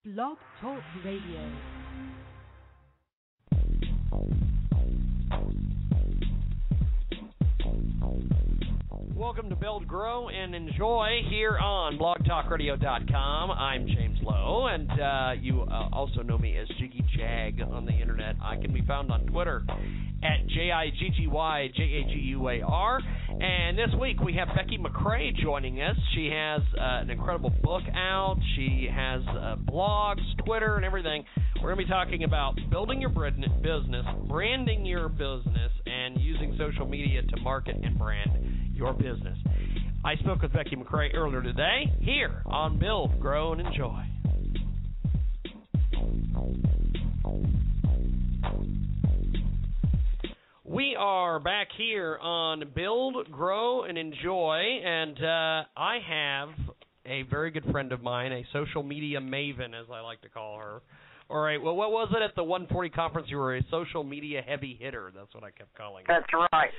Blog Talk Radio. Welcome to Build, Grow, and Enjoy here on blogtalkradio.com. I'm James Lowe, and you also know me as Jiggy Jag on the internet. I can be found on Twitter at JIGGYJAGUAR. And this week we have Becky McCrae joining us. She has an incredible book out. She has blogs, Twitter, and everything. We're going to be talking about building your business, branding your business, and using social media to market and brand your business. I spoke with Becky McCrae earlier today here on Build, Grow, and Enjoy. We are back here on Build, Grow, and Enjoy, and I have a very good friend of mine, a social media maven, as I like to call her. All right, well, what was it at the 140 conference? You were a social media heavy hitter. That's what I kept calling it. That's right.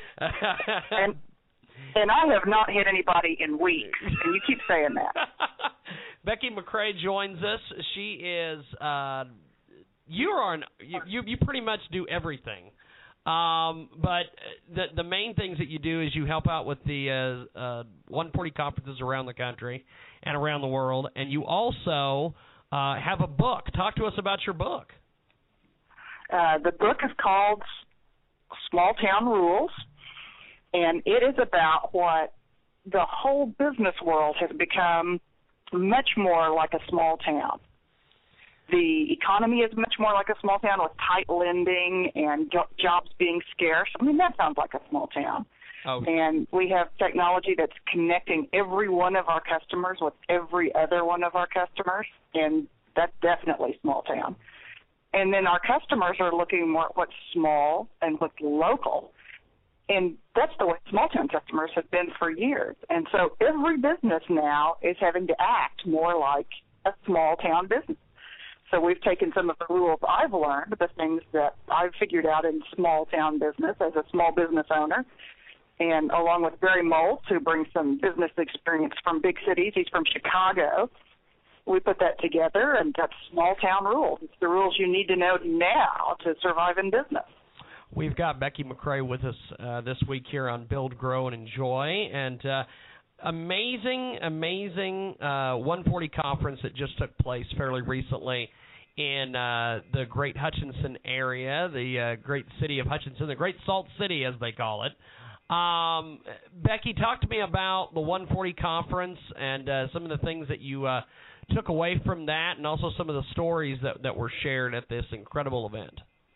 And I have not hit anybody in weeks, and you keep saying that. Becky McCrae joins us. She is you pretty much do everything. But the main things that you do is you help out with the 140 conferences around the country and around the world, and you also have a book. Talk to us about your book. The book is called Small Town Rules, and it is about what the whole business world has become much more like a small town. The economy is much more like a small town with tight lending and jobs being scarce. I mean, that sounds like a small town. Oh. And we have technology that's connecting every one of our customers with every other one of our customers, and that's definitely small town. And then our customers are looking more at what's small and what's local, and that's the way small town customers have been for years. And so every business now is having to act more like a small town business. So we've taken some of the rules I've learned, the things that I've figured out in small town business as a small business owner, and along with Barry Moltz, who brings some business experience from big cities. He's from Chicago. We put that together, and that's small town rules. It's the rules you need to know now to survive in business. We've got Becky McCrae with us this week here on Build, Grow, and Enjoy, and amazing 140 conference that just took place fairly recently in the Great Hutchinson area, the great city of Hutchinson, the Great Salt City, as they call it. Becky, talk to me about the 140 conference and some of the things that you took away from that, and also some of the stories that were shared at this incredible event.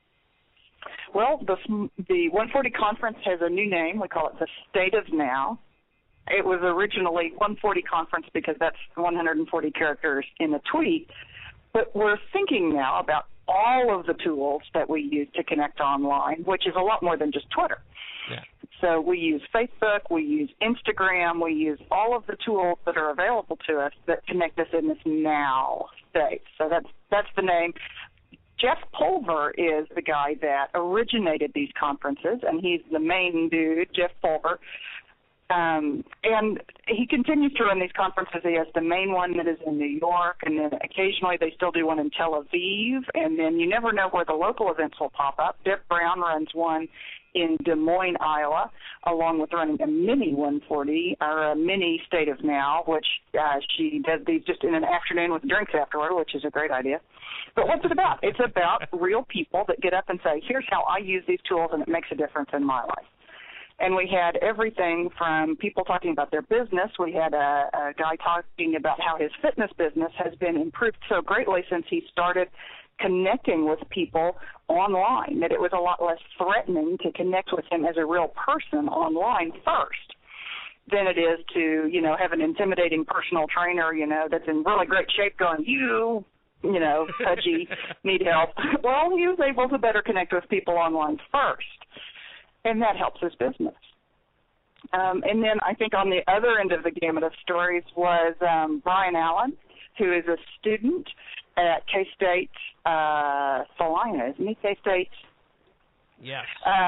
Well, the 140 conference has a new name. We call it the State of Now. It was originally 140 conference because that's 140 characters in a tweet. But we're thinking now about all of the tools that we use to connect online, which is a lot more than just Twitter. Yeah. So we use Facebook, we use Instagram, we use all of the tools that are available to us that connect us in this now state. So that's the name. Jeff Pulver is the guy that originated these conferences, and he's the main dude, Jeff Pulver. And he continues to run these conferences. He has the main one that is in New York, and then occasionally they still do one in Tel Aviv, and then you never know where the local events will pop up. Deb Brown runs one in Des Moines, Iowa, along with running a mini 140, or a mini State of Now, which she does these just in an afternoon with drinks afterward, which is a great idea. But what's it about? It's about real people that get up and say, here's how I use these tools, and it makes a difference in my life. And we had everything from people talking about their business. We had a guy talking about how his fitness business has been improved so greatly since he started connecting with people online, that it was a lot less threatening to connect with him as a real person online first than it is to, have an intimidating personal trainer, that's in really great shape going, pudgy, need help. Well, he was able to better connect with people online first. And that helps his business. And then I think on the other end of the gamut of stories was Brian Allen, who is a student at K-State Salina, isn't he? K-State Yes.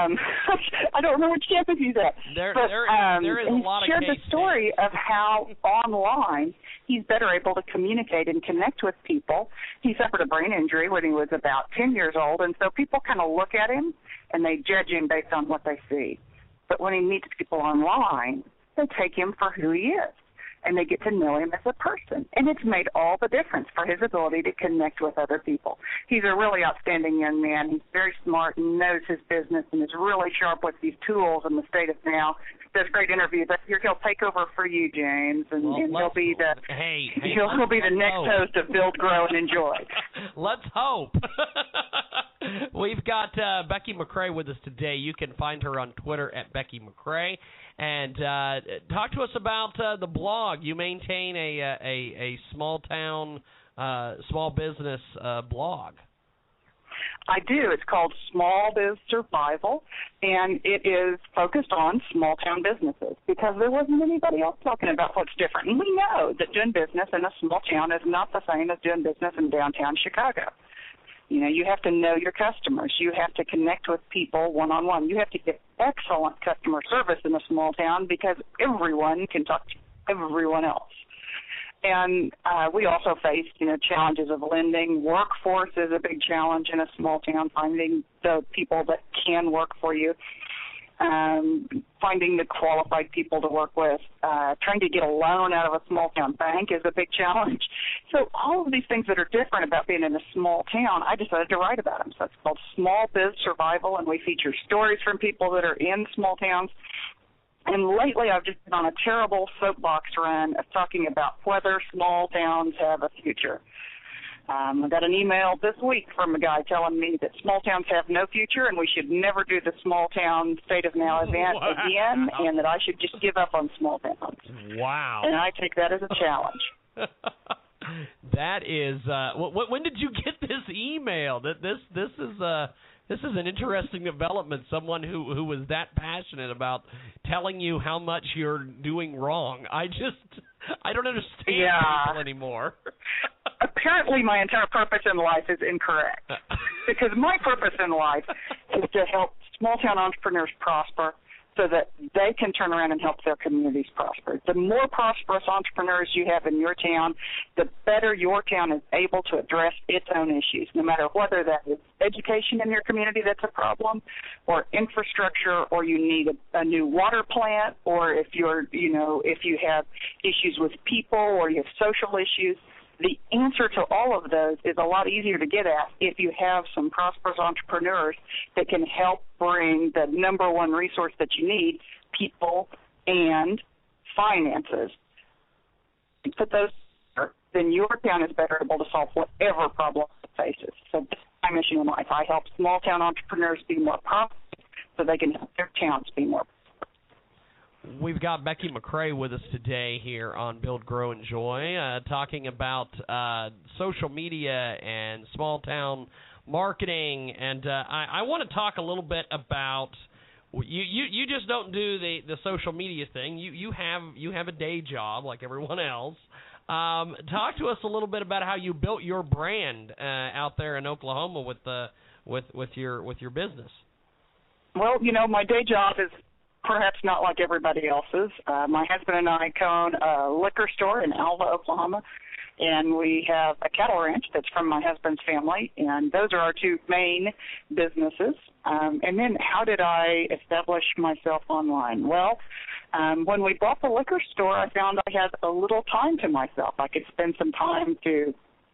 I don't remember which campus he's at. There is a lot of shared the K-State. story of how online he's better able to communicate and connect with people. He suffered a brain injury when he was about 10 years old, and so people kind of look at him and they judge him based on what they see. But when he meets people online, they take him for who he is, and they get to know him as a person. And it's made all the difference for his ability to connect with other people. He's a really outstanding young man. He's very smart and knows his business and is really sharp with these tools in the state of now. Does great interviews. He'll take over for you, James, and he'll be the he'll be the next host of Build, Grow, and Enjoy. Let's hope. We've got Becky McCrae with us today. You can find her on Twitter at Becky McCrae. And talk to us about the blog. You maintain a small town, small business blog. I do. It's called Small Biz Survival, and it is focused on small town businesses because there wasn't anybody else talking about what's different. And we know that doing business in a small town is not the same as doing business in downtown Chicago. You know, you have to know your customers. You have to connect with people one-on-one. You have to get excellent customer service in a small town because everyone can talk to everyone else. And we also face, challenges of lending. Workforce is a big challenge in a small town, finding the people that can work for you. Finding the qualified people to work with, trying to get a loan out of a small town bank is a big challenge. So all of these things that are different about being in a small town, I decided to write about them. So it's called Small Biz Survival, and we feature stories from people that are in small towns. And lately I've just been on a terrible soapbox run of talking about whether small towns have a future. I got an email this week from a guy telling me that small towns have no future and we should never do the small town State of Now event again, and that I should just give up on small towns. Wow. And I take that as a challenge. That is when did you get this email? That this is an interesting development. Someone who was that passionate about telling you how much you're doing wrong. I don't understand people anymore. Apparently my entire purpose in life is incorrect. Because my purpose in life is to help small-town entrepreneurs prosper so that they can turn around and help their communities prosper. The more prosperous entrepreneurs you have in your town, the better your town is able to address its own issues, no matter whether that is education in your community that's a problem, or infrastructure, or you need a new water plant, or if if you have issues with people or you have social issues. The answer to all of those is a lot easier to get at if you have some prosperous entrepreneurs that can help bring the number one resource that you need, people and finances. You put those together, then your town is better able to solve whatever problem it faces. So that's my mission in life. I help small town entrepreneurs be more prosperous so they can help their towns be more prosperous. We've got Becky McCrae with us today here on Build, Grow, Enjoy, talking about social media and small town marketing. And I want to talk a little bit about you just don't do the social media thing. You have a day job like everyone else. Talk to us a little bit about how you built your brand out there in Oklahoma with your business. Well, my day job is perhaps not like everybody else's. My husband and I own a liquor store in Alva, Oklahoma, and we have a cattle ranch that's from my husband's family, and those are our two main businesses. And then how did I establish myself online? Well, when we bought the liquor store, I found I had a little time to myself. I could spend some time to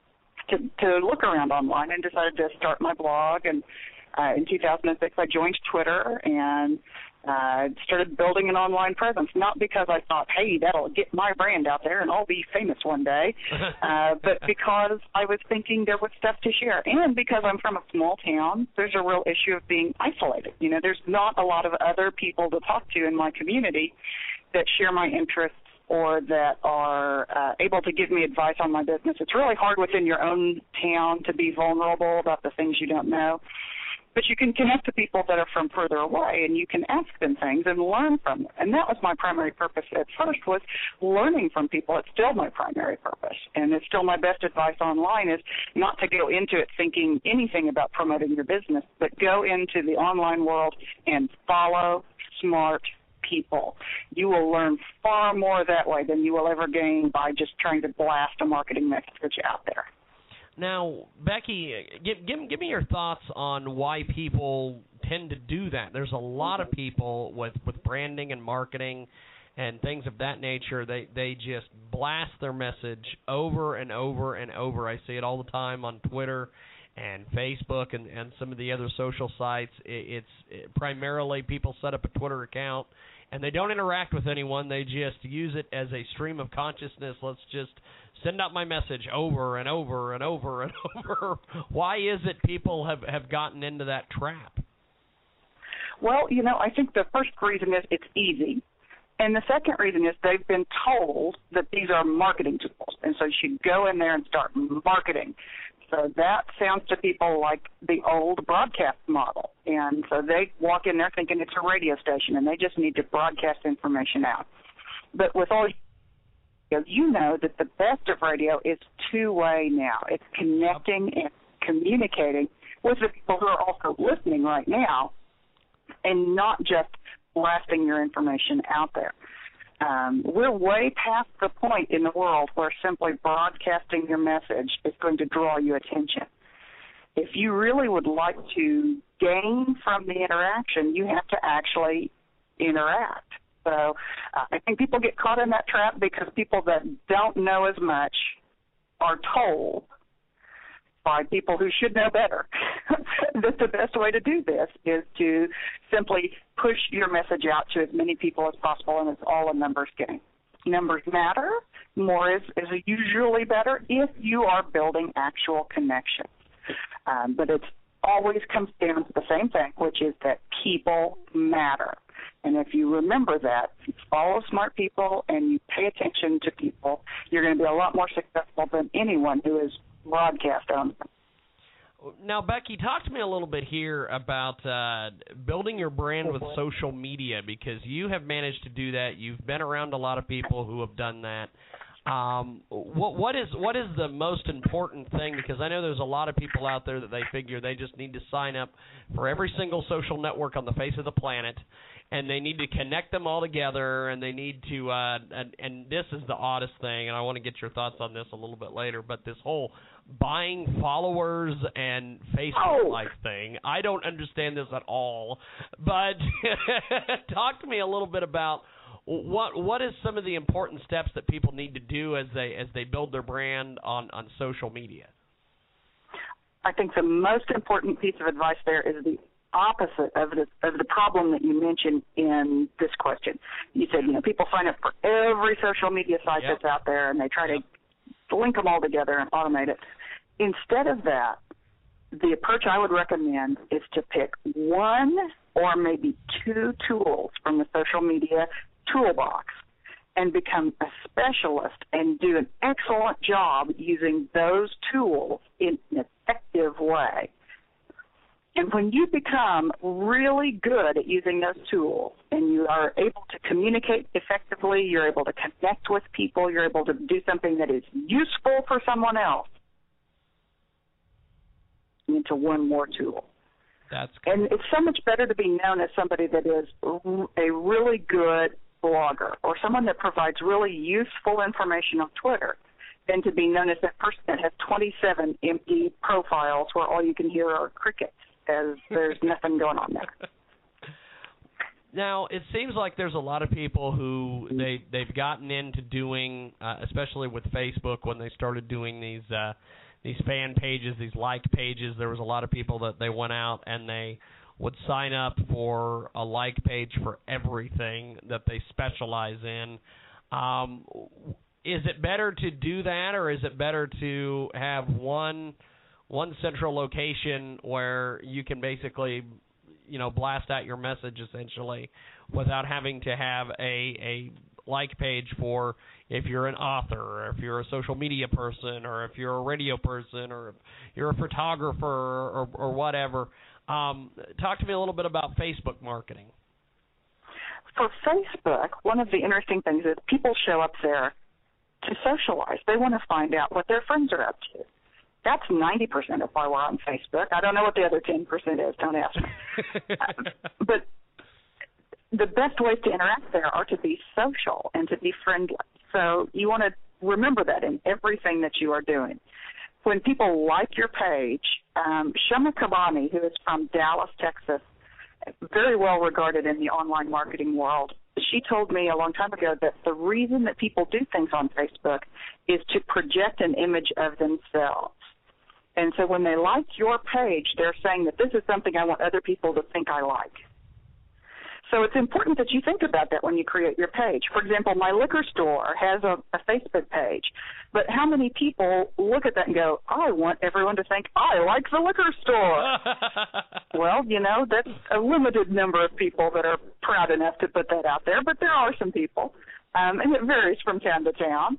look around online and decided to start my blog. And in 2006, I joined Twitter and started building an online presence, not because I thought, hey, that'll get my brand out there and I'll be famous one day, but because I was thinking there was stuff to share. And because I'm from a small town, there's a real issue of being isolated. There's not a lot of other people to talk to in my community that share my interests or that are able to give me advice on my business. It's really hard within your own town to be vulnerable about the things you don't know. But you can connect to people that are from further away, and you can ask them things and learn from them. And that was my primary purpose at first, was learning from people. It's still my primary purpose, and it's still my best advice online is not to go into it thinking anything about promoting your business, but go into the online world and follow smart people. You will learn far more that way than you will ever gain by just trying to blast a marketing message out there. Now, Becky, give me your thoughts on why people tend to do that. There's a lot of people with branding and marketing and things of that nature. They just blast their message over and over and over. I see it all the time on Twitter and Facebook and some of the other social sites. It's primarily people set up a Twitter account, and they don't interact with anyone. They just use it as a stream of consciousness. Let's just send out my message over and over and over and over. Why is it people have gotten into that trap? Well, I think the first reason is it's easy. And the second reason is they've been told that these are marketing tools, and so you should go in there and start marketing. So that sounds to people like the old broadcast model. And so they walk in there thinking it's a radio station, and they just need to broadcast information out. But with all you know that the best of radio is two-way now. It's connecting and communicating with the people who are also listening right now and not just blasting your information out there. We're way past the point in the world where simply broadcasting your message is going to draw you attention. If you really would like to gain from the interaction, you have to actually interact. So I think people get caught in that trap because people that don't know as much are told by people who should know better that the best way to do this is to simply push your message out to as many people as possible, and it's all a numbers game. Numbers matter. More is usually better if you are building actual connections. But it always comes down to the same thing, which is that people matter. And if you remember that, you follow smart people and you pay attention to people, you're going to be a lot more successful than anyone who is broadcast on them. Now, Becky, talk to me a little bit here about building your brand with social media, because you have managed to do that. You've been around a lot of people who have done that. What is the most important thing? Because I know there's a lot of people out there that they figure they just need to sign up for every single social network on the face of the planet, and they need to connect them all together, and they need to and this is the oddest thing, and I want to get your thoughts on this a little bit later, but this whole buying followers and Facebook Live thing, I don't understand this at all. But talk to me a little bit about what is some of the important steps that people need to do as they build their brand on social media? I think the most important piece of advice there is the opposite of the problem that you mentioned in this question. You said, people sign up for every social media site that's out there, and they try to link them all together and automate it. Instead of that, the approach I would recommend is to pick one or maybe two tools from the social media toolbox and become a specialist and do an excellent job using those tools in an effective way. And when you become really good at using those tools and you are able to communicate effectively, you're able to connect with people, you're able to do something that is useful for someone else, into one more tool. That's cool. And it's so much better to be known as somebody that is a really good blogger or someone that provides really useful information on Twitter than to be known as that person that has 27 empty profiles where all you can hear are crickets, as there's nothing going on there. Now, it seems like there's a lot of people who they've gotten into doing, especially with Facebook, when they started doing these fan pages, these like pages. There was a lot of people that they went out and they would sign up for a like page for everything that they specialize in. Is it better to do that, or is it better to have one central location where you can basically, blast out your message essentially without having to have a like page for if you're an author, or if you're a social media person, or if you're a radio person, or if you're a photographer, or whatever. Talk to me a little bit about Facebook marketing. For Facebook, one of the interesting things is people show up there to socialize. They want to find out what their friends are up to. That's 90% of why we're on Facebook. I don't know what the other 10% is. Don't ask me. But the best ways to interact there are to be social and to be friendly. So you want to remember that in everything that you are doing. When people like your page, Shoma Kabani, who is from Dallas, Texas, very well regarded in the online marketing world, she told me a long time ago that the reason that people do things on Facebook is to project an image of themselves. And so when they like your page, they're saying that this is something I want other people to think I like. So it's important that you think about that when you create your page. For example, my liquor store has a Facebook page, but how many people look at that and go, I want everyone to think I like the liquor store? Well, that's a limited number of people that are proud enough to put that out there, but there are some people, and it varies from town to town.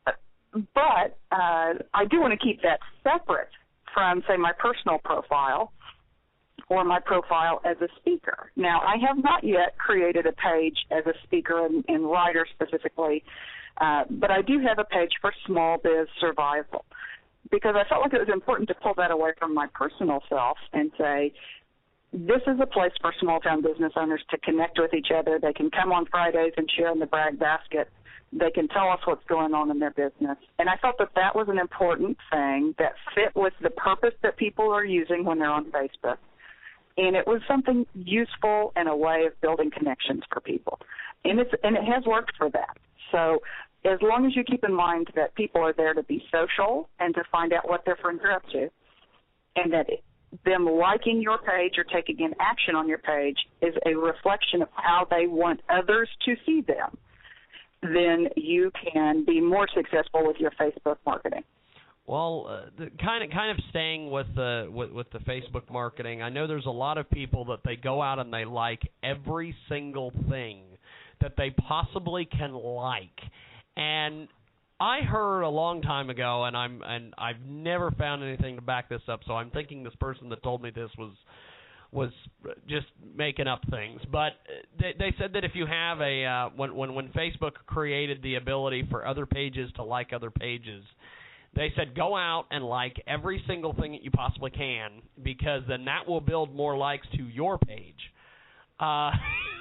But I do want to keep that separate from, say, my personal profile or my profile as a speaker. Now, I have not yet created a page as a speaker and writer specifically, but I do have a page for small biz survival because I felt like it was important to pull that away from my personal self and say, this is a place for small-town business owners to connect with each other. They can come on Fridays and share in the brag basket. They can tell us what's going on in their business. And I felt that that was an important thing that fit with the purpose that people are using when they're on Facebook. And it was something useful and a way of building connections for people. And it has worked for that. So as long as you keep in mind that people are there to be social and to find out what their friends are up to, and that them liking your page or taking an action on your page is a reflection of how they want others to see them, then you can be more successful with your Facebook marketing. Well, kind of staying with the Facebook marketing, I know there's a lot of people that they go out and they like every single thing that they possibly can like. And I heard a long time ago, and I've never found anything to back this up, so I'm thinking this person that told me this was just making up things. But they said that if you have when Facebook created the ability for other pages to like other pages, they said go out and like every single thing that you possibly can, because then that will build more likes to your page. Why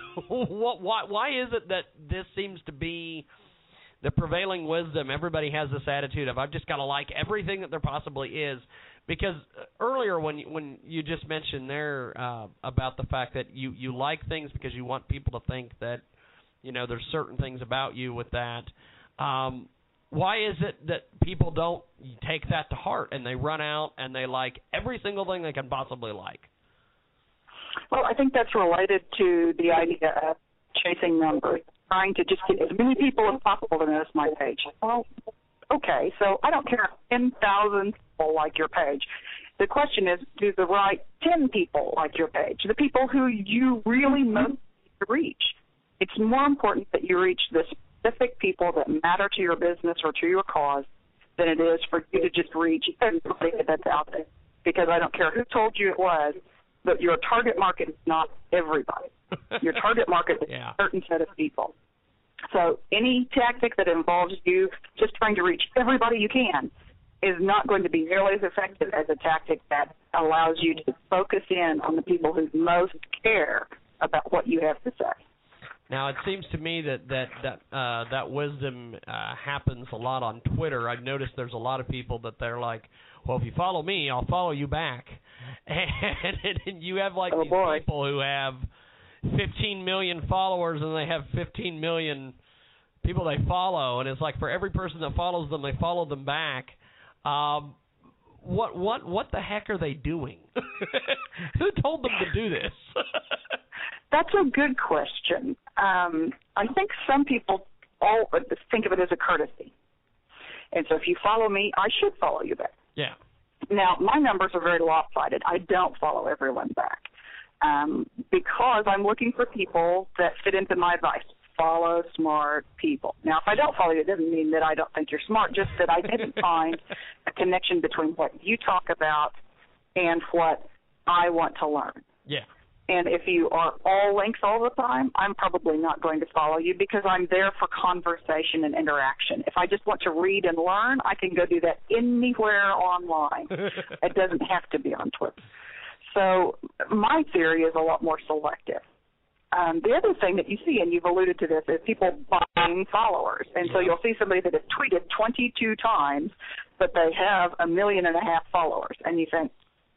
is it that this seems to be the prevailing wisdom? Everybody has this attitude of I've just got to like everything that there possibly is. Because earlier when you just mentioned there about the fact that you like things because you want people to think that there's certain things about you with that. Why is it that people don't take that to heart and they run out and they like every single thing they can possibly like? Well, I think that's related to the idea of chasing numbers, trying to just get as many people as possible to notice my page. Well, okay, so I don't care if 10,000 people like your page. The question is, do the right 10 people like your page, the people who you really most need to reach? It's more important that you reach the specific people that matter to your business or to your cause than it is for you to just reach everybody that's out there. Because I don't care who told you it was, but your target market is not everybody. Your target market is a certain set of people. So any tactic that involves you just trying to reach everybody you can is not going to be nearly as effective as a tactic that allows you to focus in on the people who most care about what you have to say. Now, it seems to me that wisdom happens a lot on Twitter. I've noticed there's a lot of people that they're like, well, if you follow me, I'll follow you back. And you have like these people who have 15 million followers and they have 15 million people they follow, and it's like for every person that follows them, they follow them back. What the heck are they doing? Who told them to do this? That's a good question. I think some people all think of it as a courtesy. And so if you follow me, I should follow you back. Yeah. Now, my numbers are very lopsided. I don't follow everyone back because I'm looking for people that fit into my advice. follow smart people. Now, if I don't follow you, it doesn't mean that I don't think you're smart, just that I didn't find a connection between what you talk about and what I want to learn. Yeah. And if you are all links all the time, I'm probably not going to follow you because I'm there for conversation and interaction. If I just want to read and learn, I can go do that anywhere online. It doesn't have to be on Twitter. So my theory is a lot more selective. The other thing that you see, and you've alluded to this, is people buying followers. And so you'll see somebody that has tweeted 22 times, but they have 1.5 million followers. And you think,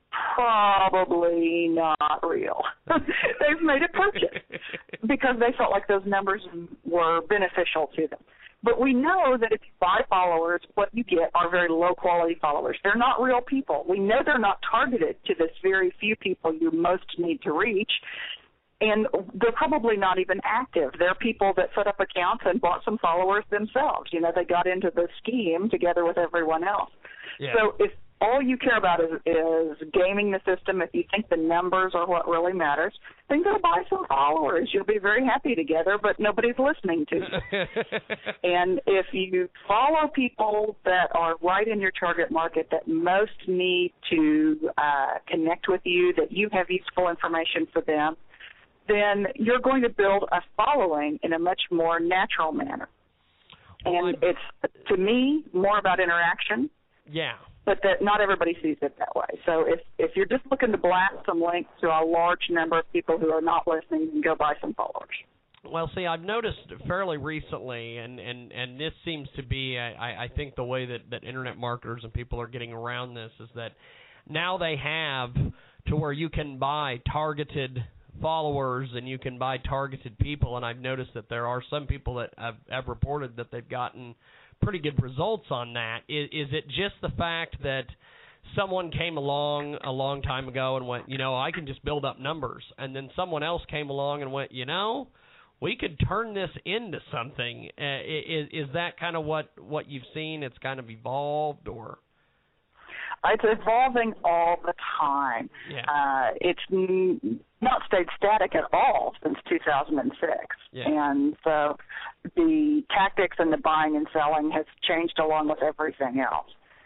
probably not real. They've made a purchase because they felt like those numbers were beneficial to them. But we know that if you buy followers, what you get are very low-quality followers. They're not real people. We know they're not targeted to this very few people you most need to reach, and they're probably not even active. They're people that set up accounts and bought some followers themselves. You know, they got into the scheme together with everyone else. Yeah. So if all you care about is gaming the system, if you think the numbers are what really matters, then go buy some followers. You'll be very happy together, but nobody's listening to you. And if you follow people that are right in your target market that most need to connect with you, that you have useful information for them, then you're going to build a following in a much more natural manner. And it's, to me, more about interaction. Yeah. But that not everybody sees it that way. So if you're just looking to blast some links to a large number of people who are not listening, you can go buy some followers. Well, see, I've noticed fairly recently, and this seems to be, I think, the way that Internet marketers and people are getting around this is that now they have to where you can buy targeted followers and you can buy targeted people, and I've noticed that there are some people that have reported that they've gotten pretty good results on that. Is it just the fact that someone came along a long time ago and went, I can just build up numbers, and then someone else came along and went, we could turn this into something? Is that kind of what you've seen? It's kind of evolved, or? It's evolving all the time. Yeah. It's not stayed static at all since 2006. Yeah. And so the tactics and the buying and selling has changed along with everything else.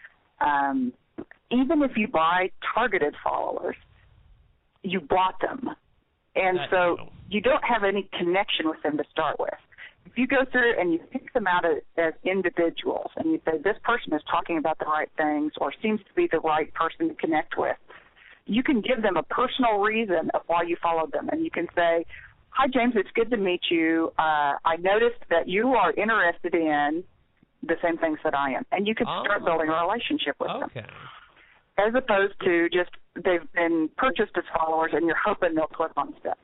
Even if you buy targeted followers, you bought them. And so you don't have any connection with them to start with. If you go through and you pick them out as individuals and you say, this person is talking about the right things or seems to be the right person to connect with, you can give them a personal reason of why you followed them. And you can say, hi, James, it's good to meet you. I noticed that you are interested in the same things that I am. And you can start building a relationship with them. As opposed to just they've been purchased as followers and you're hoping they'll click on stuff.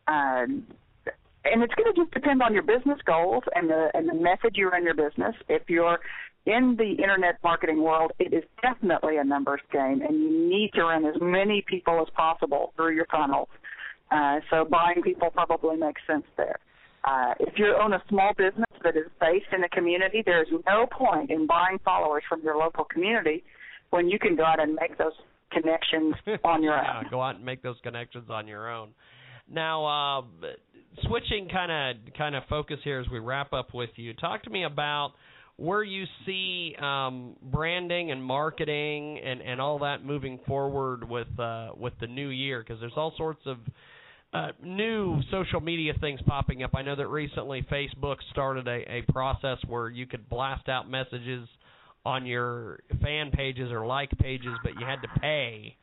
And it's going to just depend on your business goals and the message you run your business. If you're in the Internet marketing world, it is definitely a numbers game, and you need to run as many people as possible through your funnels. So buying people probably makes sense there. If you own a small business that is based in a community, there is no point in buying followers from your local community when you can go out and make those connections on your own. Yeah, go out and make those connections on your own. Now, switching kind of focus here as we wrap up with you, talk to me about where you see branding and marketing and all that moving forward with the new year, because there's all sorts of new social media things popping up. I know that recently Facebook started a process where you could blast out messages on your fan pages or like pages, but you had to pay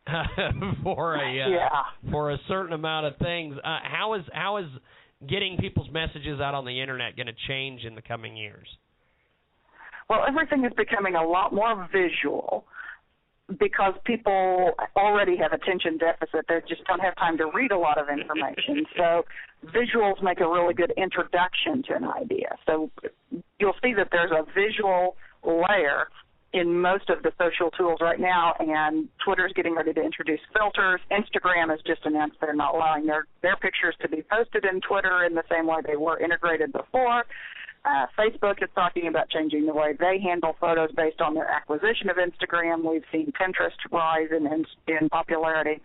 for a certain amount of things. How is getting people's messages out on the Internet going to change in the coming years? Well, everything is becoming a lot more visual because people already have attention deficit. They just don't have time to read a lot of information. So visuals make a really good introduction to an idea. So you'll see that there's a visual layer in most of the social tools right now, and Twitter's getting ready to introduce filters. Instagram has just announced they're not allowing their pictures to be posted in Twitter in the same way they were integrated before. Facebook is talking about changing the way they handle photos based on their acquisition of Instagram. We've seen Pinterest rise in popularity.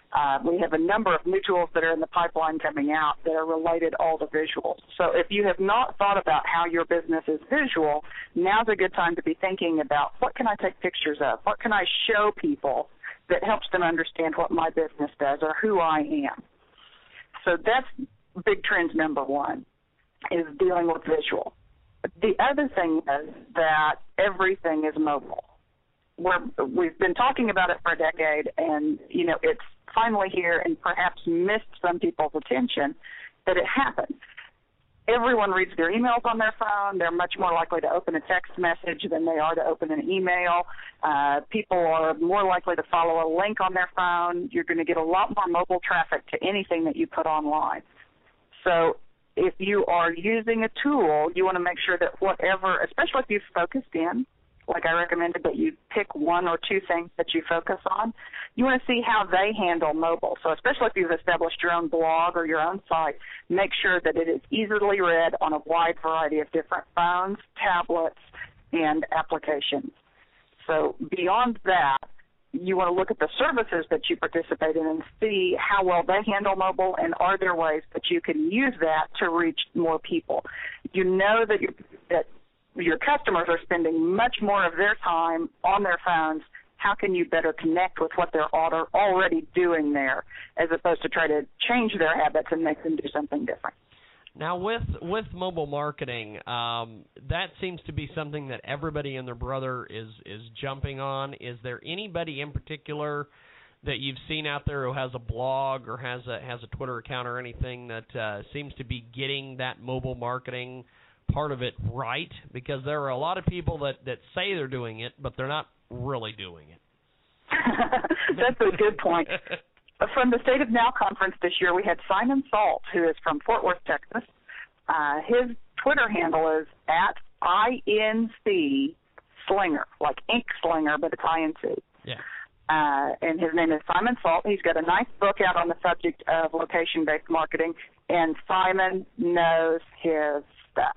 We have a number of new tools that are in the pipeline coming out that are related all to visuals. So if you have not thought about how your business is visual, now's a good time to be thinking about what can I take pictures of? What can I show people that helps them understand what my business does or who I am? So that's big trend number one, is dealing with visual. The other thing is that everything is mobile. We've been talking about it for a decade, and, it's finally here and perhaps missed some people's attention that it happened. Everyone reads their emails on their phone. They're much more likely to open a text message than they are to open an email. People are more likely to follow a link on their phone. You're going to get a lot more mobile traffic to anything that you put online. So if you are using a tool, you want to make sure that whatever, especially if you've focused in, like I recommended that you pick one or two things that you focus on, you want to see how they handle mobile. So especially if you've established your own blog or your own site, make sure that it is easily read on a wide variety of different phones, tablets, and applications. So beyond that, you want to look at the services that you participate in and see how well they handle mobile, and are there ways that you can use that to reach more people. You know that your customers are spending much more of their time on their phones. How can you better connect with what they're already doing there, as opposed to try to change their habits and make them do something different? Now, with mobile marketing, that seems to be something that everybody and their brother is jumping on. Is there anybody in particular that you've seen out there who has a blog or has a Twitter account or anything that seems to be getting that mobile marketing part of it right? Because there are a lot of people that say they're doing it, but they're not really doing it. That's a good point. From the State of Now conference this year, we had Simon Salt, who is from Fort Worth, Texas. His Twitter handle is @INC Slinger, like ink slinger, but it's INC. Yeah. And his name is Simon Salt. He's got a nice book out on the subject of location-based marketing, and Simon knows his stuff.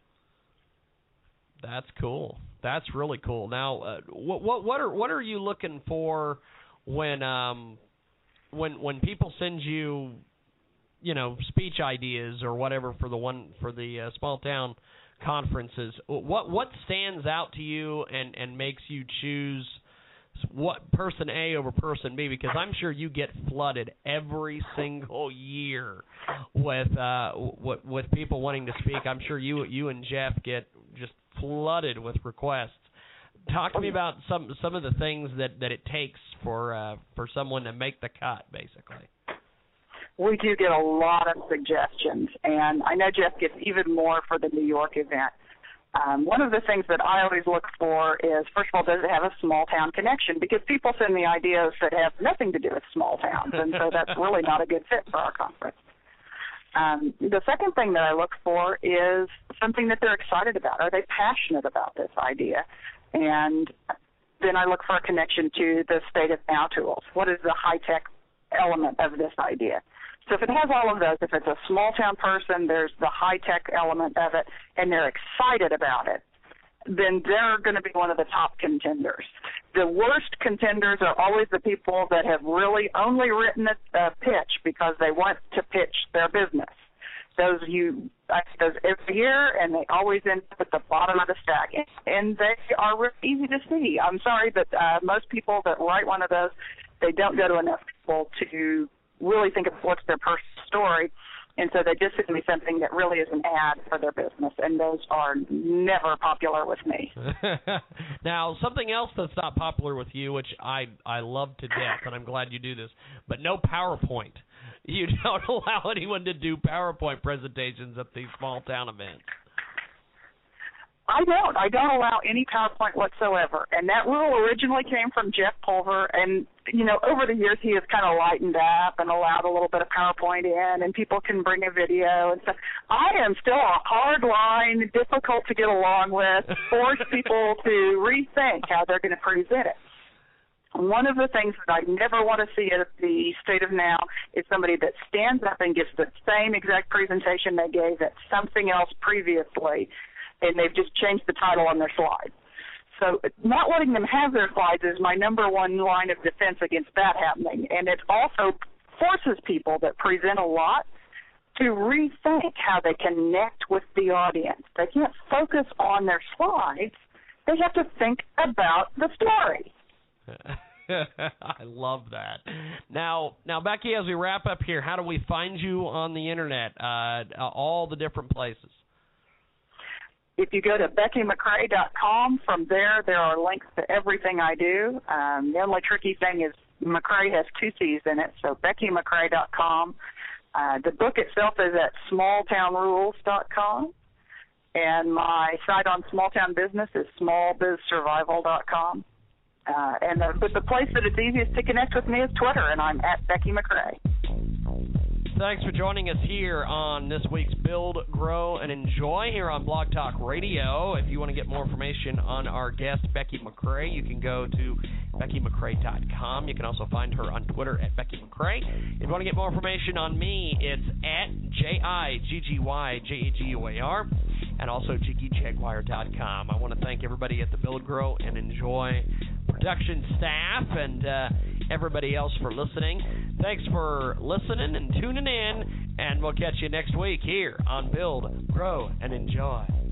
That's cool. That's really cool. Now, what are you looking for when people send you, speech ideas or whatever for the small town conferences? What stands out to you and makes you choose what person A over person B? Because I'm sure you get flooded every single year with people wanting to speak. I'm sure you and Jeff get just flooded with requests. Talk to me about some of the things that it takes for someone to make the cut, basically. We do get a lot of suggestions, and I know Jeff gets even more for the New York event. One of the things that I always look for is, first of all, does it have a small town connection? Because people send me ideas that have nothing to do with small towns, and so that's really not a good fit for our conference. The second thing that I look for is something that they're excited about. Are they passionate about this idea? And then I look for a connection to the State of Now tools. What is the high-tech element of this idea? So if it has all of those, if it's a small-town person, there's the high-tech element of it, and they're excited about it, then they're going to be one of the top contenders. The worst contenders are always the people that have really only written a pitch because they want to pitch their business. I see those every year, and they always end up at the bottom of the stack, and they are really easy to see. I'm sorry, but most people that write one of those, they don't go to enough people to really think of what's their personal story, and so they just send me something that really is an ad for their business, and those are never popular with me. Now, something else that's not popular with you, which I love to death, and I'm glad you do this, but no PowerPoint. You don't allow anyone to do PowerPoint presentations at these small town events. I don't allow any PowerPoint whatsoever, and that rule originally came from Jeff Pulver, and, over the years he has kind of lightened up and allowed a little bit of PowerPoint in, and people can bring a video and stuff. I am still a hard line, difficult to get along with, force people to rethink how they're going to present it. One of the things that I never want to see at the State of Now is somebody that stands up and gives the same exact presentation they gave at something else previously, and they've just changed the title on their slide. So not letting them have their slides is my number one line of defense against that happening. And it also forces people that present a lot to rethink how they connect with the audience. They can't focus on their slides. They have to think about the story. I love that. Now, Becky, as we wrap up here, how do we find you on the Internet, all the different places? If you go to BeckyMcCrae.com, from there are links to everything I do. The only tricky thing is McCrae has 2 C's in it, so BeckyMcCrae.com. The book itself is at smalltownrules.com, and my site on small town business is smallbizsurvival.com. But the place that it's easiest to connect with me is Twitter, and I'm at Becky McCrae. Thanks for joining us here on this week's Build, Grow, and Enjoy here on Blog Talk Radio. If you want to get more information on our guest, Becky McCrae, you can go to BeckyMcCrae.com. You can also find her on Twitter at Becky McCrae. If you want to get more information on me, it's at JIGGYJAGUAR and also JiggyJaguar.com. I want to thank everybody at the Build, Grow, and Enjoy production staff and everybody else for listening. Thanks for listening and tuning in, and we'll catch you next week here on Build, Grow, and Enjoy.